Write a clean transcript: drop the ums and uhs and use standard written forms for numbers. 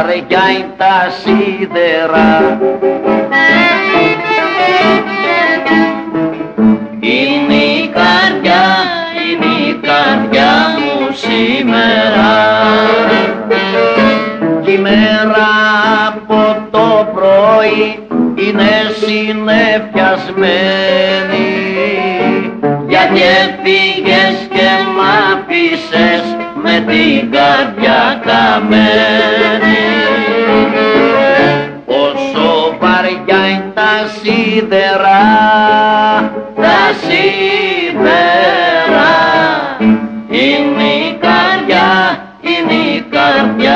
βαριά είναι τα σίδερα. Είναι η καρδιά μου σήμερα. Κι η μέρα από το πρωί είναι συνεφιασμένη, γιατί έφυγες και μ' άφησες με την καρδιά καμένη. Όσο βαριά είναι τα σίδερα, τα σίδερα, είναι η καρδιά